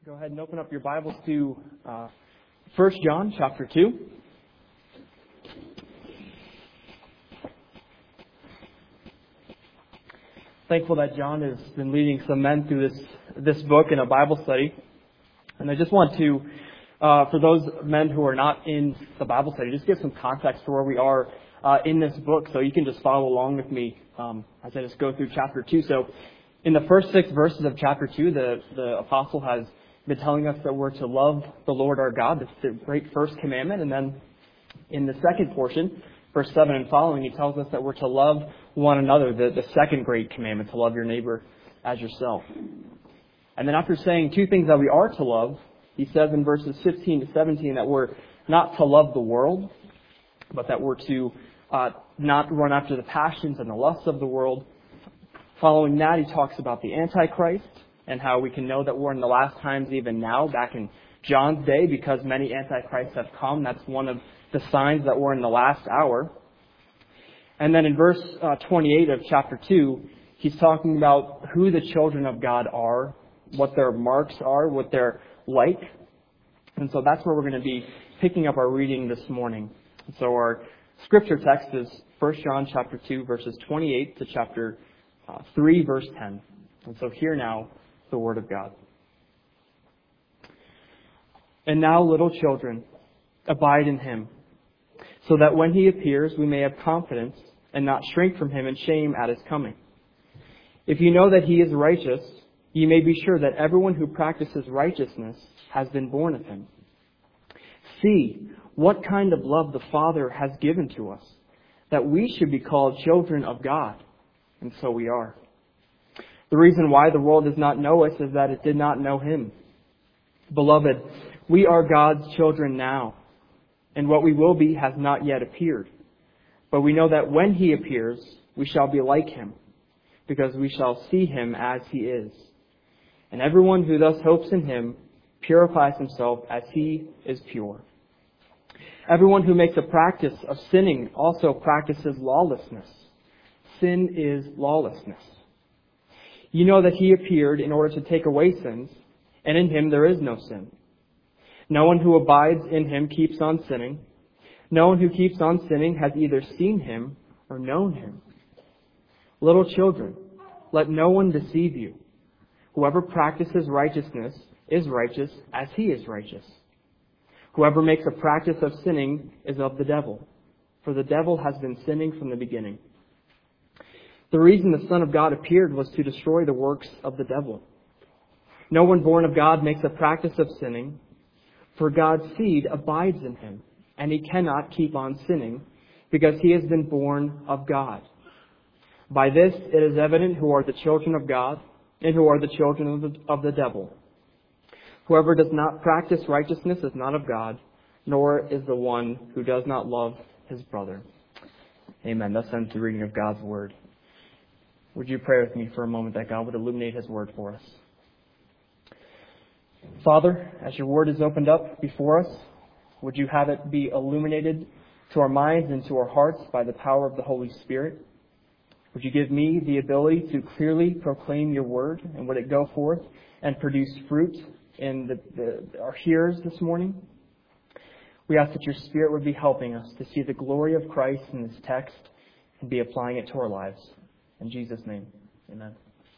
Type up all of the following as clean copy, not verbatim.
Go ahead and open up your Bibles to 1 John chapter 2. Thankful that John has been leading some men through this book in a Bible study. And I just want to, for those men who are not in the Bible study, just give some context to where we are in this book so you can just follow along with me as I just go through chapter 2. So in the first 6 verses of chapter 2, the apostle has been telling us that we're to love the Lord our God. That's the great first commandment. And then in the second portion, verse 7 and following, he tells us that we're to love one another, the second great commandment, to love your neighbor as yourself. And then after saying 2 things that we are to love, he says in verses 15 to 17 that we're not to love the world, but that we're to not run after the passions and the lusts of the world. Following that, he talks about the Antichrist and how we can know that we're in the last times even now, back in John's day, because many Antichrists have come. That's one of the signs that we're in the last hour. And then in verse 28 of chapter 2, he's talking about who the children of God are, what their marks are, what they're like. And so that's where we're going to be picking up our reading this morning. So our scripture text is 1 John chapter 2, verses 28 to chapter 3, verse 10. And so hear now the word of God. And now, little children, abide in him, so that when he appears, we may have confidence and not shrink from him in shame at his coming. If you know that he is righteous, you may be sure that everyone who practices righteousness has been born of him. See what kind of love the Father has given to us, that we should be called children of God. And so we are. The reason why the world does not know us is that it did not know him. Beloved, we are God's children now, and what we will be has not yet appeared. But we know that when he appears, we shall be like him, because we shall see him as he is. And everyone who thus hopes in him purifies himself as he is pure. Everyone who makes a practice of sinning also practices lawlessness. Sin is lawlessness. You know that he appeared in order to take away sins, and in him there is no sin. No one who abides in him keeps on sinning. No one who keeps on sinning has either seen him or known him. Little children, let no one deceive you. Whoever practices righteousness is righteous as he is righteous. Whoever makes a practice of sinning is of the devil, for the devil has been sinning from the beginning. The reason the Son of God appeared was to destroy the works of the devil. No one born of God makes a practice of sinning, for God's seed abides in him, and he cannot keep on sinning, because he has been born of God. By this it is evident who are the children of God, and who are the children of the devil. Whoever does not practice righteousness is not of God, nor is the one who does not love his brother. Amen. Thus ends the reading of God's word. Would you pray with me for a moment that God would illuminate his word for us? Father, as your word is opened up before us, would you have it be illuminated to our minds and to our hearts by the power of the Holy Spirit? Would you give me the ability to clearly proclaim your word, and would it go forth and produce fruit in our hearers this morning? We ask that your Spirit would be helping us to see the glory of Christ in this text and be applying it to our lives. In Jesus' name, amen.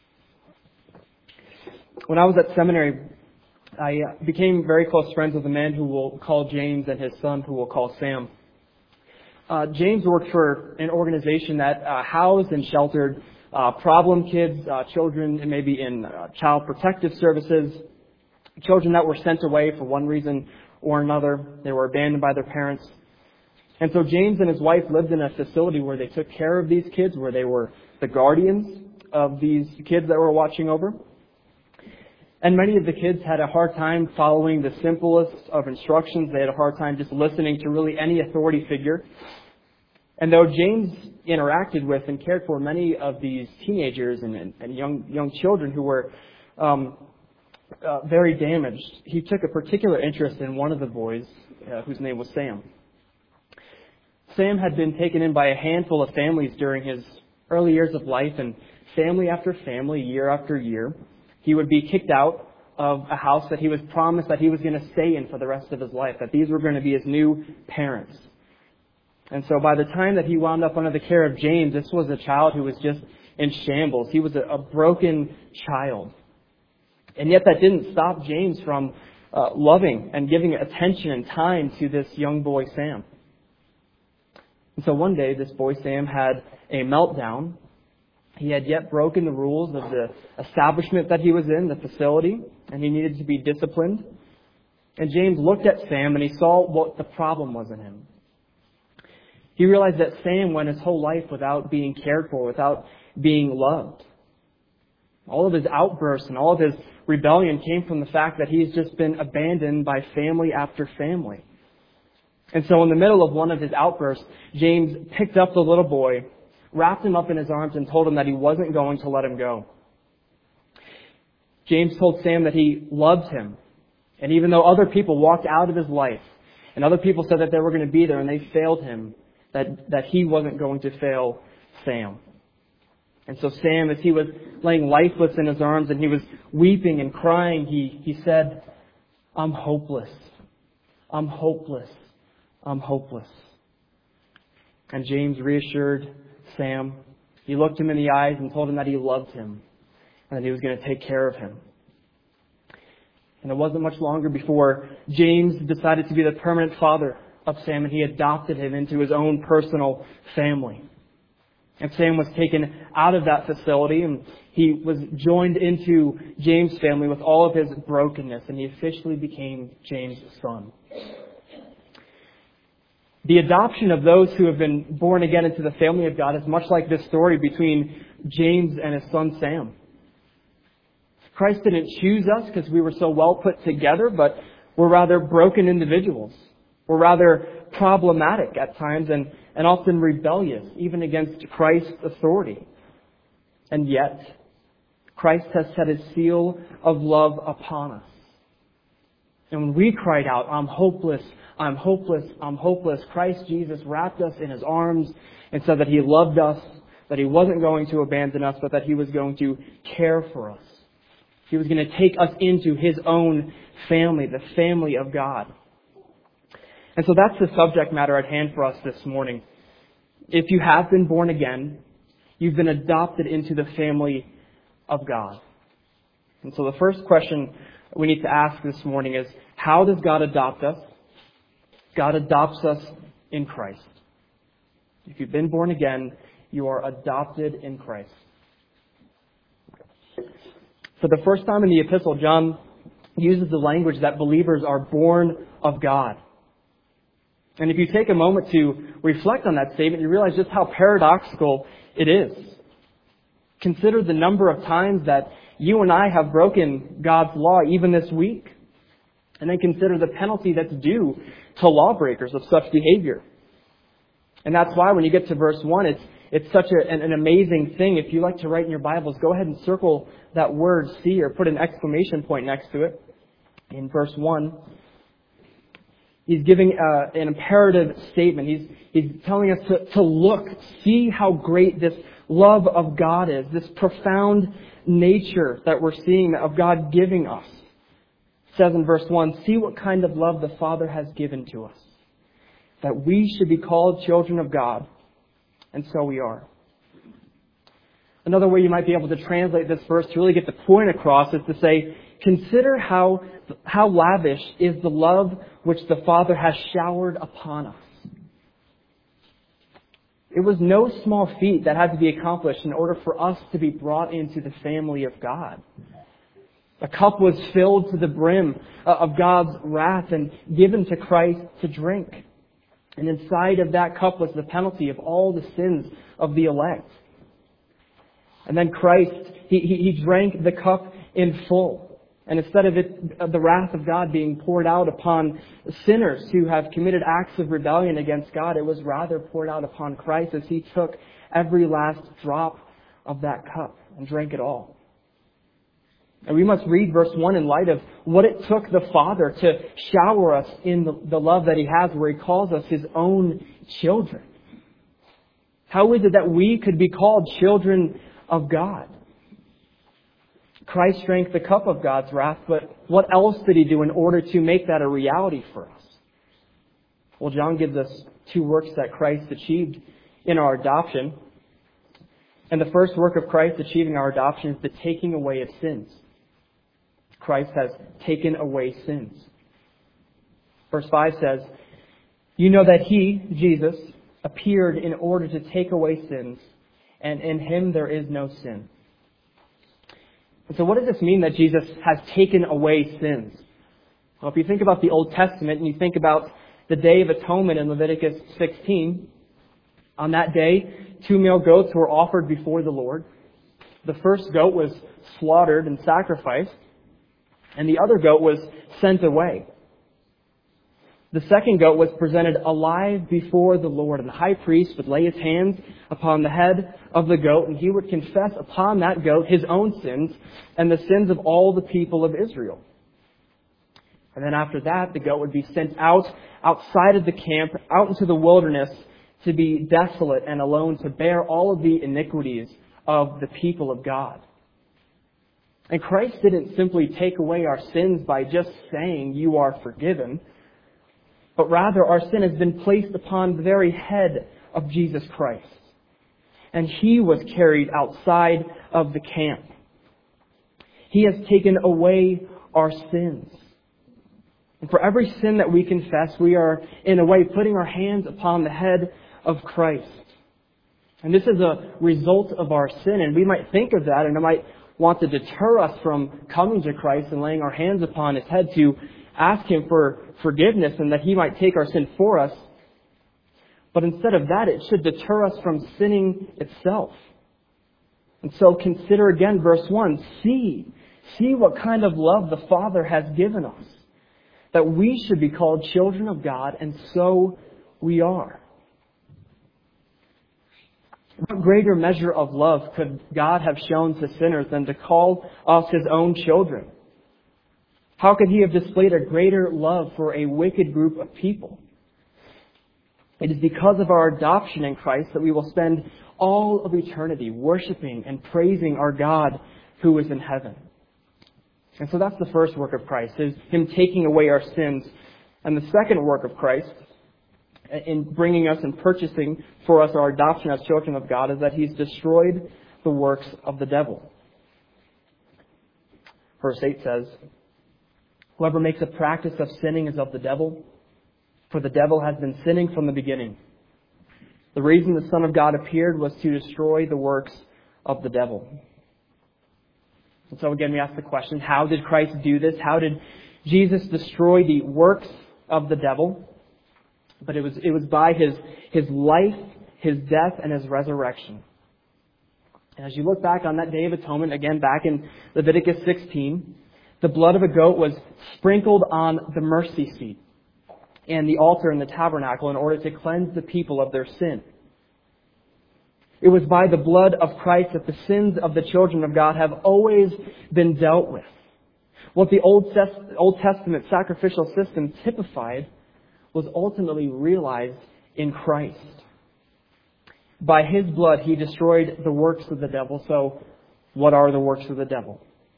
When I was at seminary, I became very close friends with a man who we'll call James and his son who we'll call Sam. James worked for an organization that housed and sheltered problem kids, children maybe in child protective services, children that were sent away for one reason or another. They were abandoned by their parents. And so James and his wife lived in a facility where they took care of these kids, where they were the guardians of these kids that were watching over. And many of the kids had a hard time following the simplest of instructions. They had a hard time just listening to really any authority figure. And though James interacted with and cared for many of these teenagers and young children who were very damaged, he took a particular interest in one of the boys whose name was Sam. Sam had been taken in by a handful of families during his early years of life, and family after family, year after year, he would be kicked out of a house that he was promised that he was going to stay in for the rest of his life, that these were going to be his new parents. And so by the time that he wound up under the care of James, this was a child who was just in shambles. He was a broken child. And yet that didn't stop James from loving and giving attention and time to this young boy, Sam. And so one day, this boy, Sam, had a meltdown. He had yet broken the rules of the establishment that he was in, the facility, and he needed to be disciplined. And James looked at Sam and he saw what the problem was in him. He realized that Sam went his whole life without being cared for, without being loved. All of his outbursts and all of his rebellion came from the fact that he's just been abandoned by family after family. And so in the middle of one of his outbursts, James picked up the little boy, wrapped him up in his arms, and told him that he wasn't going to let him go. James told Sam that he loved him. And even though other people walked out of his life, and other people said that they were going to be there and they failed him, that he wasn't going to fail Sam. And so Sam, as he was laying lifeless in his arms and he was weeping and crying, he said, "I'm hopeless. I'm hopeless. I'm hopeless." And James reassured Sam. He looked him in the eyes and told him that he loved him and that he was going to take care of him. And it wasn't much longer before James decided to be the permanent father of Sam, and he adopted him into his own personal family. And Sam was taken out of that facility, and he was joined into James' family with all of his brokenness, and he officially became James' son. The adoption of those who have been born again into the family of God is much like this story between James and his son Sam. Christ didn't choose us because we were so well put together, but we're rather broken individuals. We're rather problematic at times and often rebellious, even against Christ's authority. And yet, Christ has set His seal of love upon us. And when we cried out, "I'm hopeless, I'm hopeless, I'm hopeless," Christ Jesus wrapped us in His arms and said that He loved us, that He wasn't going to abandon us, but that He was going to care for us. He was going to take us into His own family, the family of God. And so that's the subject matter at hand for us this morning. If you have been born again, you've been adopted into the family of God. And so the first question we need to ask this morning is, how does God adopt us? God adopts us in Christ. If you've been born again, you are adopted in Christ. For the first time in the epistle, John uses the language that believers are born of God. And if you take a moment to reflect on that statement, you realize just how paradoxical it is. Consider the number of times that you and I have broken God's law even this week. And then consider the penalty that's due to lawbreakers of such behavior. And that's why when you get to verse 1, it's such an amazing thing. If you like to write in your Bibles, go ahead and circle that word "see" or put an exclamation point next to it. In verse 1, he's giving an imperative statement. He's telling us to look, see how great this love of God is, this profound nature that we're seeing of God giving us. It says in verse 1, "See what kind of love the Father has given to us, that we should be called children of God, and so we are." Another way you might be able to translate this verse to really get the point across is to say, consider how lavish is the love which the Father has showered upon us. It was no small feat that had to be accomplished in order for us to be brought into the family of God. A cup was filled to the brim of God's wrath and given to Christ to drink. And inside of that cup was the penalty of all the sins of the elect. And then Christ, He drank the cup in full. And instead of the wrath of God being poured out upon sinners who have committed acts of rebellion against God, it was rather poured out upon Christ as He took every last drop of that cup and drank it all. And we must read verse 1 in light of what it took the Father to shower us in the love that He has, where He calls us His own children. How is it that we could be called children of God? Christ drank the cup of God's wrath, but what else did He do in order to make that a reality for us? Well, John gives us two works that Christ achieved in our adoption. And the first work of Christ achieving our adoption is the taking away of sins. Christ has taken away sins. Verse 5 says, "You know that He, Jesus, appeared in order to take away sins, and in Him there is no sin." And so what does this mean that Jesus has taken away sins? Well, if you think about the Old Testament and you think about the Day of Atonement in Leviticus 16, on that day, 2 male goats were offered before the Lord. The first goat was slaughtered and sacrificed, and the other goat was sent away. The second goat was presented alive before the Lord, and the high priest would lay his hands upon the head of the goat, and he would confess upon that goat his own sins and the sins of all the people of Israel. And then after that, the goat would be sent outside of the camp, out into the wilderness, to be desolate and alone, to bear all of the iniquities of the people of God. And Christ didn't simply take away our sins by just saying, "You are forgiven," but rather our sin has been placed upon the very head of Jesus Christ. And He was carried outside of the camp. He has taken away our sins. And for every sin that we confess, we are, in a way, putting our hands upon the head of Christ. And this is a result of our sin, and we might think of that, and it might want to deter us from coming to Christ and laying our hands upon His head to ask Him for forgiveness and that He might take our sin for us. But instead of that, it should deter us from sinning itself. And so consider again verse 1. See what kind of love the Father has given us, that we should be called children of God, and so we are. What greater measure of love could God have shown to sinners than to call us His own children? How could He have displayed a greater love for a wicked group of people? It is because of our adoption in Christ that we will spend all of eternity worshiping and praising our God who is in heaven. And so that's the first work of Christ, is Him taking away our sins. And the second work of Christ, in bringing us and purchasing for us our adoption as children of God, is that He's destroyed the works of the devil. Verse 8 says, "Whoever makes a practice of sinning is of the devil, for the devil has been sinning from the beginning. The reason the Son of God appeared was to destroy the works of the devil." And so again, we ask the question, how did Christ do this? How did Jesus destroy the works of the devil? But it was by His life, His death, and His resurrection. And as you look back on that Day of Atonement, again back in Leviticus 16, the blood of a goat was sprinkled on the mercy seat and the altar in the tabernacle in order to cleanse the people of their sin. It was by the blood of Christ that the sins of the children of God have always been dealt with. What the Old Testament sacrificial system typified was ultimately realized in Christ. By His blood, He destroyed the works of the devil. So, what are the works of the devil?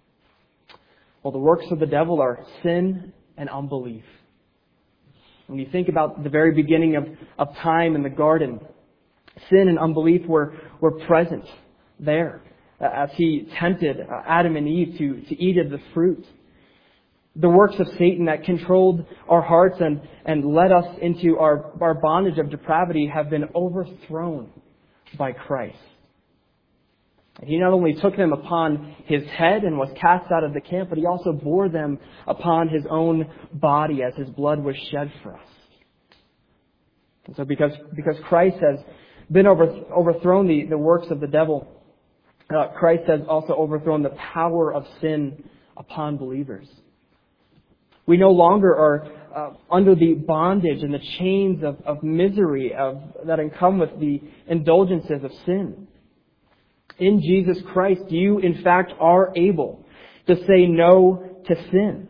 Well, the works of the devil are sin and unbelief. When you think about the very beginning of time in the garden, sin and unbelief were present there as He tempted Adam and Eve to eat of the fruit. The works of Satan that controlled our hearts and led us into our bondage of depravity have been overthrown by Christ. And He not only took them upon His head and was cast out of the camp, but He also bore them upon His own body as His blood was shed for us. And so because Christ has been overthrown the works of the devil, Christ has also overthrown the power of sin upon believers. We no longer are under the bondage and the chains of misery that come with the indulgences of sin. In Jesus Christ, you in fact are able to say no to sin.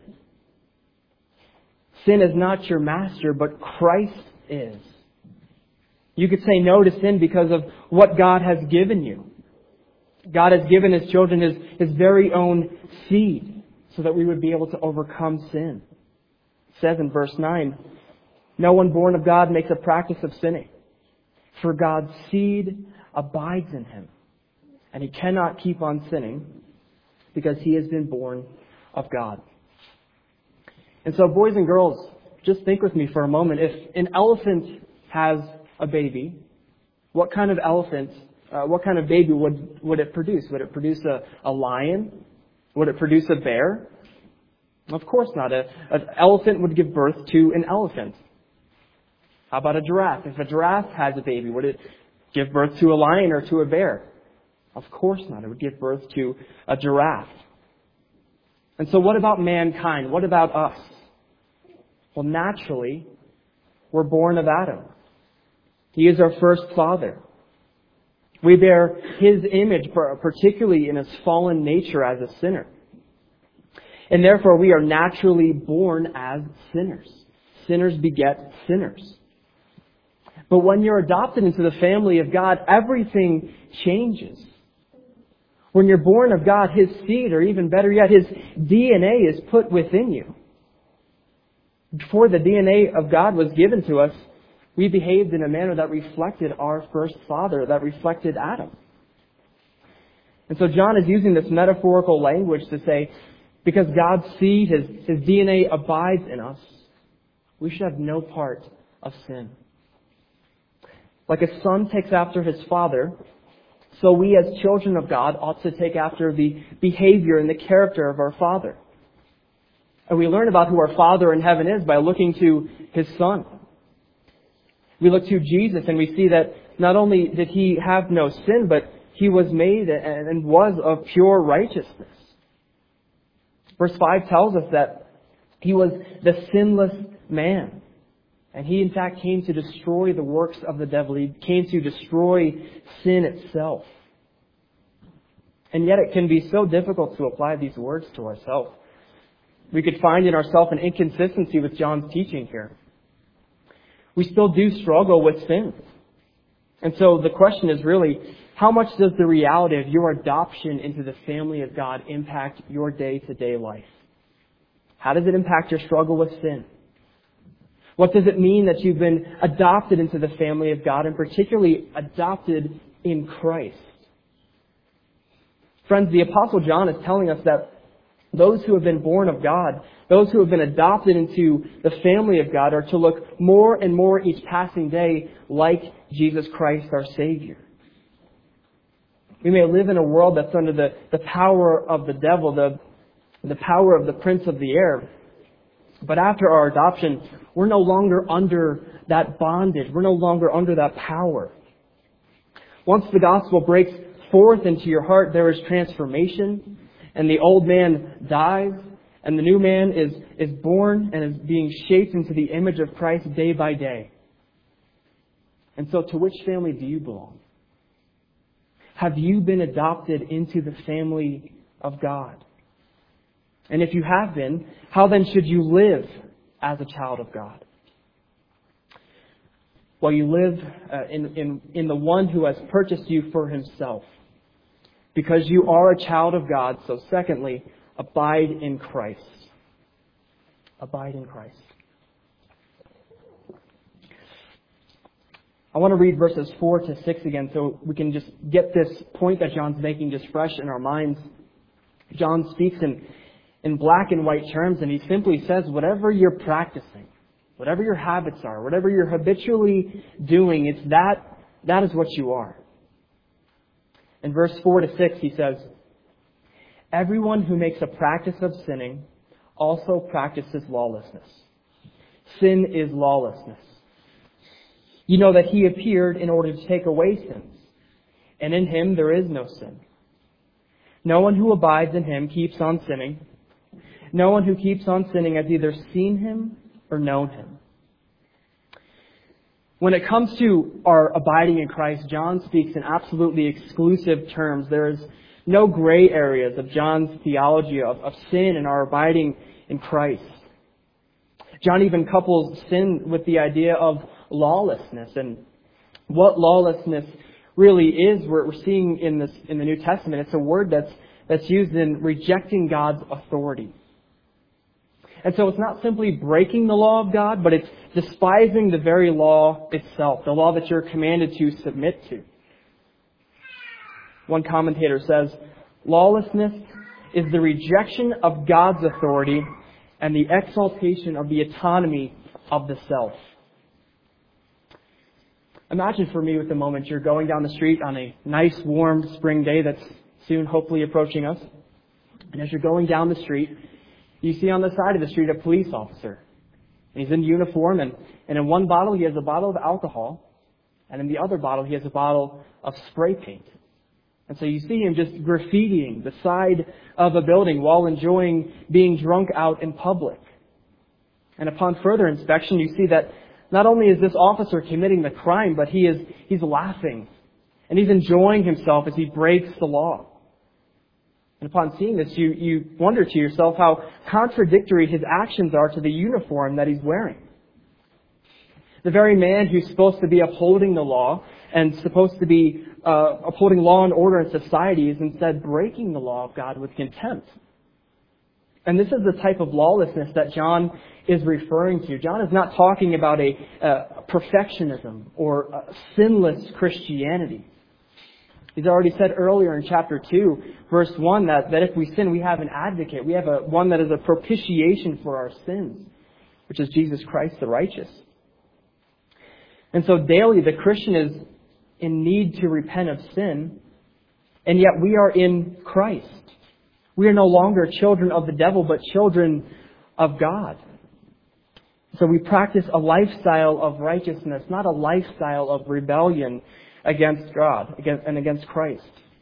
Sin is not your master, but Christ is. You could say no to sin because of what God has given you. God has given His children His very own seed so that we would be able to overcome sin. It says in verse 9, no one born of God makes a practice of sinning, for God's seed abides in him, and he cannot keep on sinning because he has been born of God. And so, boys and girls, just think with me for a moment. If an elephant has a baby, what kind of baby would it produce? Would it produce a lion? Would it produce a bear? Of course not. An elephant would give birth to an elephant. How about a giraffe? If a giraffe has a baby, would it give birth to a lion or to a bear? Of course not. It would give birth to a giraffe. And so what about mankind? What about us? Well, naturally, we're born of Adam. He is our first father. We bear his image, particularly in his fallen nature as a sinner. And therefore, we are naturally born as sinners. Sinners beget sinners. But when you're adopted into the family of God, everything changes. When you're born of God, His seed, or even better yet, His DNA is put within you. Before the DNA of God was given to us, we behaved in a manner that reflected our first father, that reflected Adam. And so John is using this metaphorical language to say, because God's seed, His DNA abides in us, we should have no part of sin. Like a son takes after his father, so we as children of God ought to take after the behavior and the character of our Father. And we learn about who our Father in heaven is by looking to His Son. We look to Jesus and we see that not only did He have no sin, but He was made and was of pure righteousness. Verse 5 tells us that He was the sinless man. And He, in fact, came to destroy the works of the devil. He came to destroy sin itself. And yet it can be so difficult to apply these words to ourselves. We could find in ourselves an inconsistency with John's teaching here. We still do struggle with sin. And so the question is really, how much does the reality of your adoption into the family of God impact your day-to-day life? How does it impact your struggle with sin? What does it mean that you've been adopted into the family of God, and particularly adopted in Christ? Friends, the Apostle John is telling us that those who have been born of God, those who have been adopted into the family of God, are to look more and more each passing day like Jesus Christ, our Savior. We may live in a world that's under the power of the devil, the power of the prince of the air. But after our adoption, we're no longer under that bondage. We're no longer under that power. Once the gospel breaks forth into your heart, there is transformation, and the old man dies, and the new man is born and is being shaped into the image of Christ day by day. And so, to which family do you belong? Have you been adopted into the family of God? And if you have been, how then should you live as a child of God? Well, you live in the one who has purchased you for Himself. Because you are a child of God, so secondly, abide in Christ. Abide in Christ. I want to read verses 4 to 6 again so we can just get this point that John's making just fresh in our minds. John speaks in black and white terms, and he simply says, whatever you're practicing, whatever your habits are, whatever you're habitually doing, it's that is what you are. In verse 4 to 6, he says, everyone who makes a practice of sinning also practices lawlessness. Sin is lawlessness. You know that He appeared in order to take away sins, and in Him there is no sin. No one who abides in Him keeps on sinning. No one who keeps on sinning has either seen Him or known Him. When it comes to our abiding in Christ, John speaks in absolutely exclusive terms. There is no gray areas of John's theology of sin and our abiding in Christ. John even couples sin with the idea of lawlessness. And what lawlessness really is, we're seeing in the New Testament, it's a word that's used in rejecting God's authority. And so it's not simply breaking the law of God, but it's despising the very law itself, the law that you're commanded to submit to. One commentator says, lawlessness is the rejection of God's authority and the exaltation of the autonomy of the self. Imagine for me with the moment you're going down the street on a nice warm spring day that's soon hopefully approaching us. And as you're going down the street, you see on the side of the street a police officer. And he's in uniform, and in one bottle he has a bottle of alcohol, and in the other bottle he has a bottle of spray paint. And so you see him just graffitiing the side of a building while enjoying being drunk out in public. And upon further inspection, you see that not only is this officer committing the crime, but he's laughing. And he's enjoying himself as he breaks the law. And upon seeing this, you wonder to yourself how contradictory his actions are to the uniform that he's wearing. The very man who's supposed to be upholding the law and supposed to be upholding law and order in society is instead breaking the law of God with contempt. And this is the type of lawlessness that John is referring to. John is not talking about a perfectionism or a sinless Christianity. He's already said earlier in chapter 2, verse 1, that if we sin, we have an advocate. We have one that is a propitiation for our sins, which is Jesus Christ the righteous. And so daily the Christian is in need to repent of sin, and yet we are in Christ. We are no longer children of the devil, but children of God. So we practice a lifestyle of righteousness, not a lifestyle of rebellion against God and against Christ.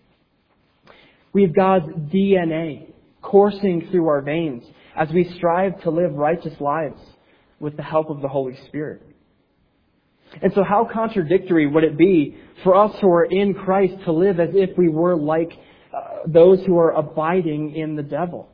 We have God's DNA coursing through our veins as we strive to live righteous lives with the help of the Holy Spirit. And so how contradictory would it be for us who are in Christ to live as if we were like those who are abiding in the devil?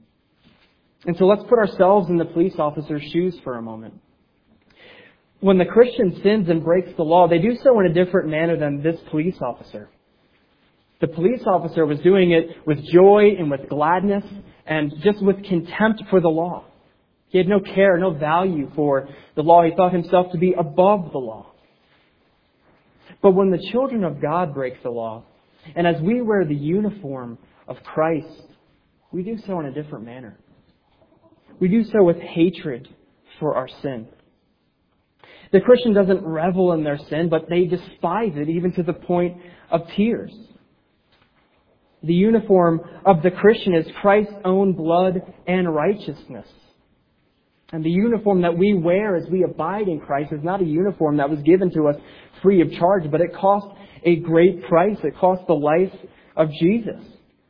And so let's put ourselves in the police officer's shoes for a moment. When the Christian sins and breaks the law, they do so in a different manner than this police officer. The police officer was doing it with joy and with gladness and just with contempt for the law. He had no care, no value for the law. He thought himself to be above the law. But when the children of God break the law, and as we wear the uniform of Christ, we do so in a different manner. We do so with hatred for our sin. The Christian doesn't revel in their sin, but they despise it even to the point of tears. The uniform of the Christian is Christ's own blood and righteousness. And the uniform that we wear as we abide in Christ is not a uniform that was given to us free of charge, but it cost a great price. It cost the life of Jesus.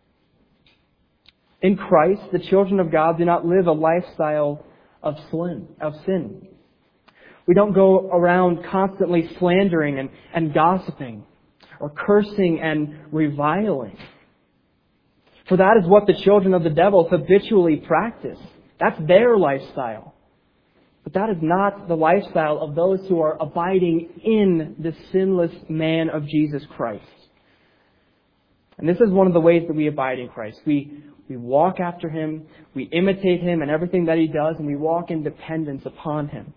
In Christ, the children of God do not live a lifestyle of sin. We don't go around constantly slandering and gossiping or cursing and reviling. For that is what the children of the devil habitually practice. That's their lifestyle. But that is not the lifestyle of those who are abiding in the sinless man of Jesus Christ. And this is one of the ways that we abide in Christ. We walk after Him, we imitate Him and everything that He does, and we walk in dependence upon Him.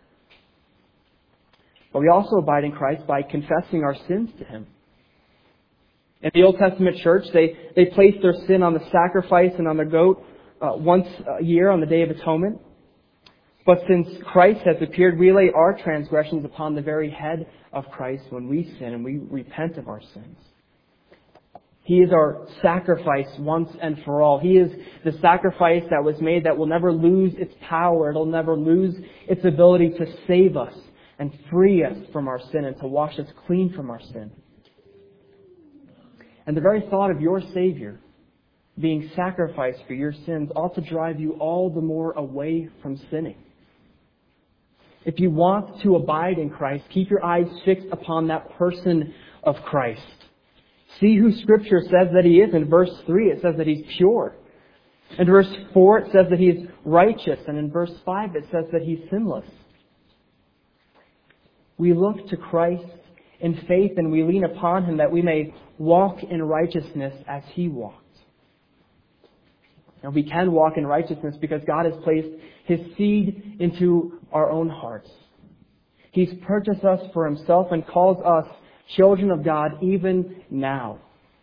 But we also abide in Christ by confessing our sins to Him. In the Old Testament church, they placed their sin on the sacrifice and on the goat once a year on the Day of Atonement. But since Christ has appeared, we lay our transgressions upon the very head of Christ when we sin and we repent of our sins. He is our sacrifice once and for all. He is the sacrifice that was made that will never lose its power. It'll never lose its ability to save us and free us from our sin and to wash us clean from our sin. And the very thought of your Savior being sacrificed for your sins ought to drive you all the more away from sinning. If you want to abide in Christ, keep your eyes fixed upon that person of Christ. See who Scripture says that He is. In verse 3 it says that He's pure. In verse 4 it says that He is righteous. And in verse 5 it says that He's sinless. We look to Christ in faith and we lean upon Him that we may walk in righteousness as He walked. And we can walk in righteousness because God has placed His seed into our own hearts. He's purchased us for Himself and calls us children of God even now.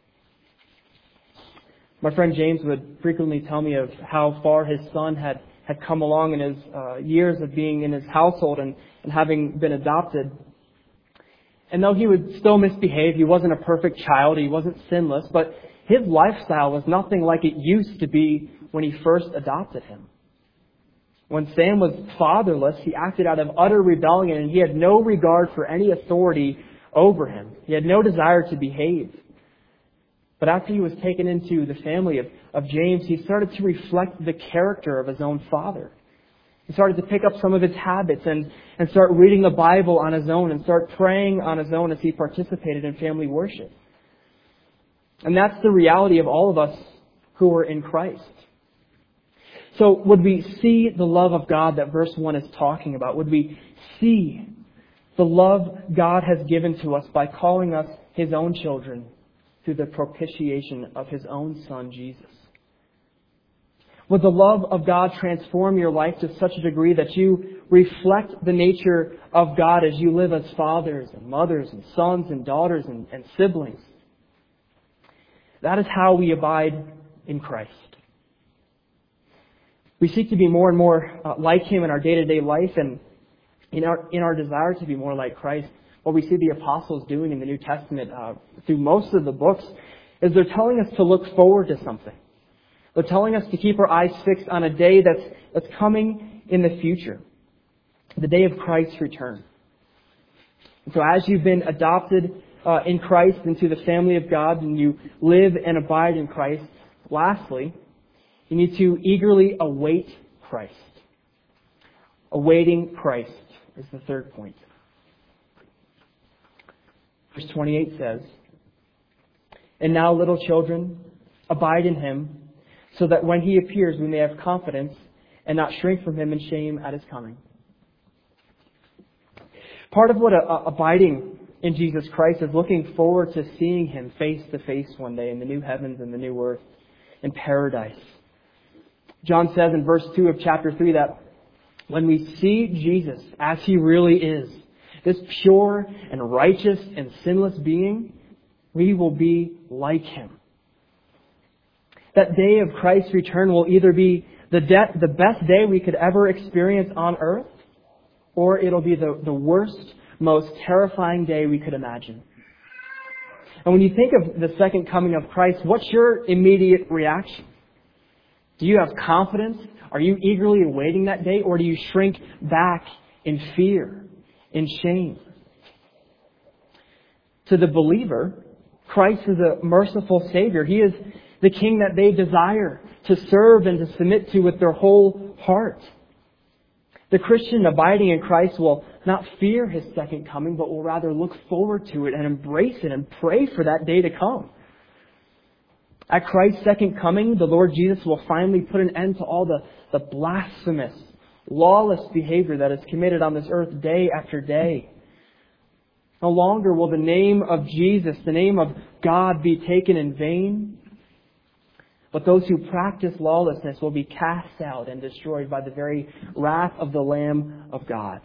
My friend James would frequently tell me of how far his son had come along in his years of being in his household and having been adopted. And though he would still misbehave, he wasn't a perfect child, he wasn't sinless, but his lifestyle was nothing like it used to be when he first adopted him. When Sam was fatherless, he acted out of utter rebellion and he had no regard for any authority over him. He had no desire to behave. But after he was taken into the family of James, he started to reflect the character of his own father. He started to pick up some of his habits and start reading the Bible on his own and start praying on his own as he participated in family worship. And that's the reality of all of us who are in Christ. So would we see the love of God that verse 1 is talking about? Would we see the love God has given to us by calling us His own children through the propitiation of His own Son, Jesus? Would the love of God transform your life to such a degree that you reflect the nature of God as you live as fathers and mothers and sons and daughters and siblings? That is how we abide in Christ. We seek to be more and more like Him in our day-to-day life, and in our desire to be more like Christ. What we see the apostles doing in the New Testament through most of the books is they're telling us to look forward to something. They're telling us to keep our eyes fixed on a day that's coming in the future, the day of Christ's return. And so as you've been adopted in Christ into the family of God and you live and abide in Christ, lastly, you need to eagerly await Christ. Awaiting Christ is the third point. Verse 28 says, "And now, little children, abide in Him, so that when He appears we may have confidence and not shrink from Him in shame at His coming." Part of what abiding in Jesus Christ is looking forward to seeing Him face to face one day in the new heavens and the new earth, in paradise. John says in verse 2 of chapter 3 that when we see Jesus as He really is, this pure and righteous and sinless being, we will be like Him. That day of Christ's return will either be the best day we could ever experience on earth, or it'll be the worst, most terrifying day we could imagine. And when you think of the second coming of Christ, what's your immediate reaction? Do you have confidence? Are you eagerly awaiting that day? Or do you shrink back in fear, in shame? To the believer, Christ is a merciful Savior. He is the King that they desire to serve and to submit to with their whole heart. The Christian abiding in Christ will not fear His second coming, but will rather look forward to it and embrace it and pray for that day to come. At Christ's second coming, the Lord Jesus will finally put an end to all the blasphemous, lawless behavior that is committed on this earth day after day. No longer will the name of Jesus, the name of God, be taken in vain, but those who practice lawlessness will be cast out and destroyed by the very wrath of the Lamb of God.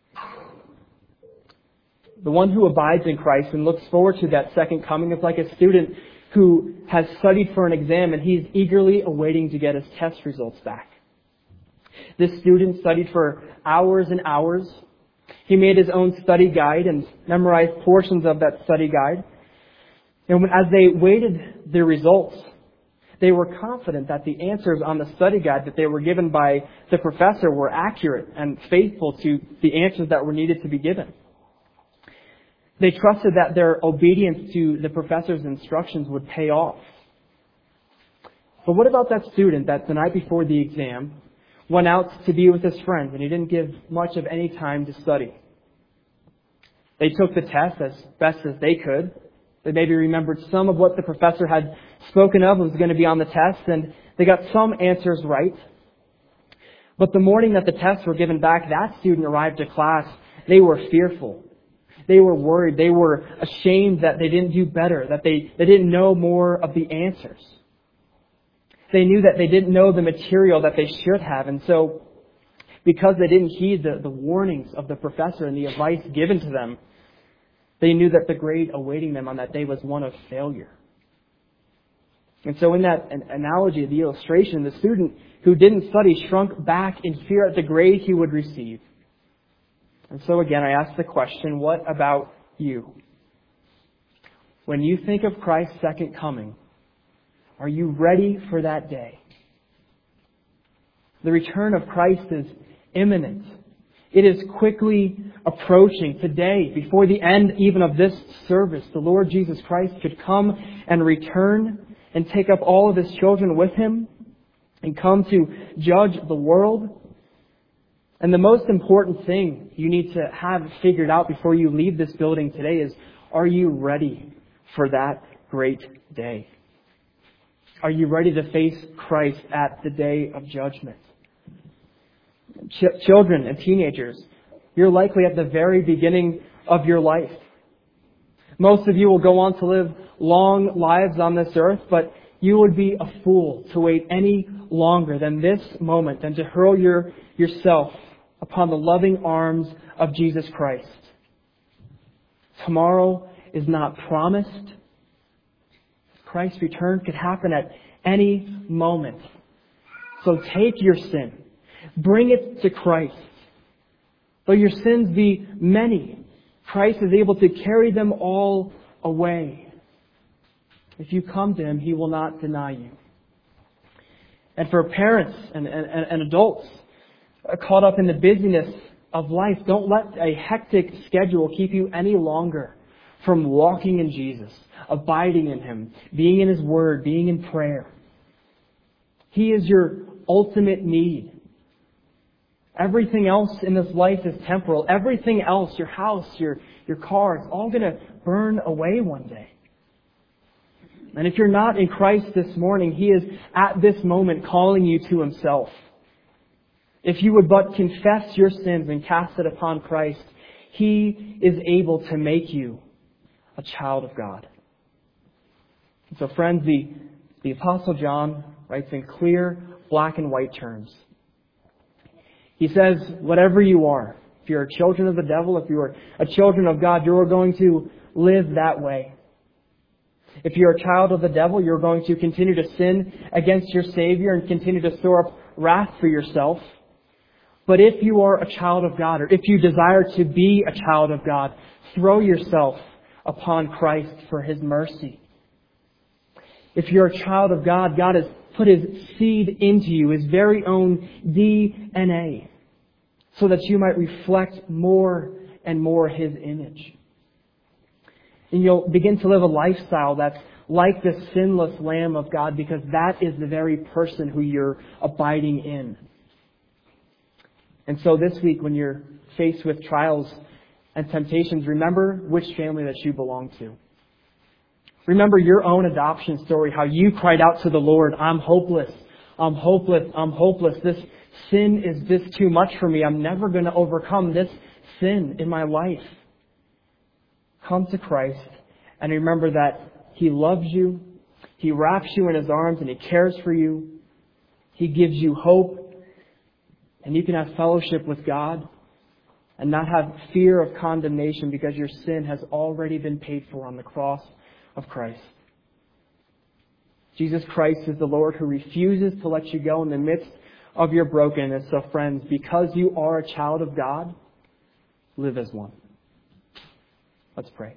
The one who abides in Christ and looks forward to that second coming is like a student who has studied for an exam and he's eagerly awaiting to get his test results back. This student studied for hours and hours. He made his own study guide and memorized portions of that study guide. And as they waited the results, they were confident that the answers on the study guide that they were given by the professor were accurate and faithful to the answers that were needed to be given. They trusted that their obedience to the professor's instructions would pay off. But what about that student that the night before the exam went out to be with his friends and he didn't give much of any time to study? They took the test as best as they could. They maybe remembered some of what the professor had spoken of was going to be on the test, and they got some answers right. But the morning that the tests were given back, that student arrived to class. They were fearful. They were worried. They were ashamed that they didn't do better, that they didn't know more of the answers. They knew that they didn't know the material that they should have. And so, because they didn't heed the warnings of the professor and the advice given to them, they knew that the grade awaiting them on that day was one of failure. And so in that analogy, the illustration, the student who didn't study shrunk back in fear at the grade he would receive. And so again, I ask the question, what about you? When you think of Christ's second coming, are you ready for that day? The return of Christ is imminent. It is quickly approaching. Today, before the end even of this service, the Lord Jesus Christ could come and return and take up all of His children with Him and come to judge the world. And the most important thing you need to have figured out before you leave this building today is, are you ready for that great day? Are you ready to face Christ at the day of judgment? Children and teenagers, you're likely at the very beginning of your life. Most of you will go on to live long lives on this earth, but you would be a fool to wait any longer than this moment, than to hurl yourself upon the loving arms of Jesus Christ. Tomorrow is not promised. Christ's return could happen at any moment. So take your sin. Bring it to Christ. Though your sins be many, Christ is able to carry them all away. If you come to Him, He will not deny you. And for parents and adults caught up in the busyness of life, don't let a hectic schedule keep you any longer from walking in Jesus, abiding in Him, being in His Word, being in prayer. He is your ultimate need. Everything else in this life is temporal. Everything else, your house, your car, it's all going to burn away one day. And if you're not in Christ this morning, He is at this moment calling you to Himself. If you would but confess your sins and cast it upon Christ, He is able to make you a child of God. And so friends, the Apostle John writes in clear, black and white terms. He says, whatever you are, if you're a children of the devil, if you are a children of God, you're going to live that way. If you're a child of the devil, you're going to continue to sin against your Savior and continue to store up wrath for yourself. But if you are a child of God, or if you desire to be a child of God, throw yourself upon Christ for His mercy. If you're a child of God, God has put His seed into you, His very own DNA, so that you might reflect more and more His image. And you'll begin to live a lifestyle that's like the sinless Lamb of God, because that is the very person who you're abiding in. And so this week, when you're faced with trials and temptations, remember which family that you belong to. Remember your own adoption story, how you cried out to the Lord, I'm hopeless, I'm hopeless, I'm hopeless. This sin is just too much for me. I'm never going to overcome this sin in my life. Come to Christ and remember that He loves you, He wraps you in His arms, and He cares for you. He gives you hope, and you can have fellowship with God and not have fear of condemnation, because your sin has already been paid for on the cross of Christ. Jesus Christ is the Lord who refuses to let you go in the midst of your brokenness. So friends, because you are a child of God, live as one. Let's pray.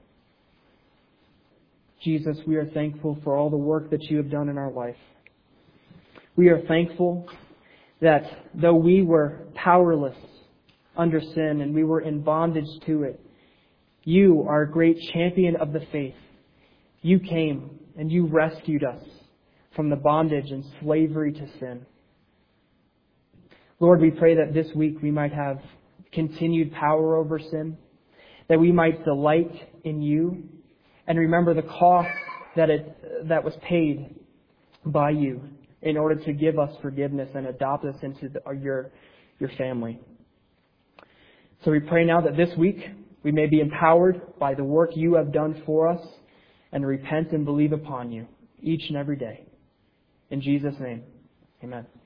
Jesus, we are thankful for all the work that you have done in our life. We are thankful that though we were powerless under sin and we were in bondage to it, you, our great champion of the faith, you came and you rescued us from the bondage and slavery to sin. Lord, we pray that this week we might have continued power over sin, that we might delight in you and remember the cost that was paid by you in order to give us forgiveness and adopt us into your family. So we pray now that this week we may be empowered by the work you have done for us and repent and believe upon you each and every day. In Jesus' name, amen.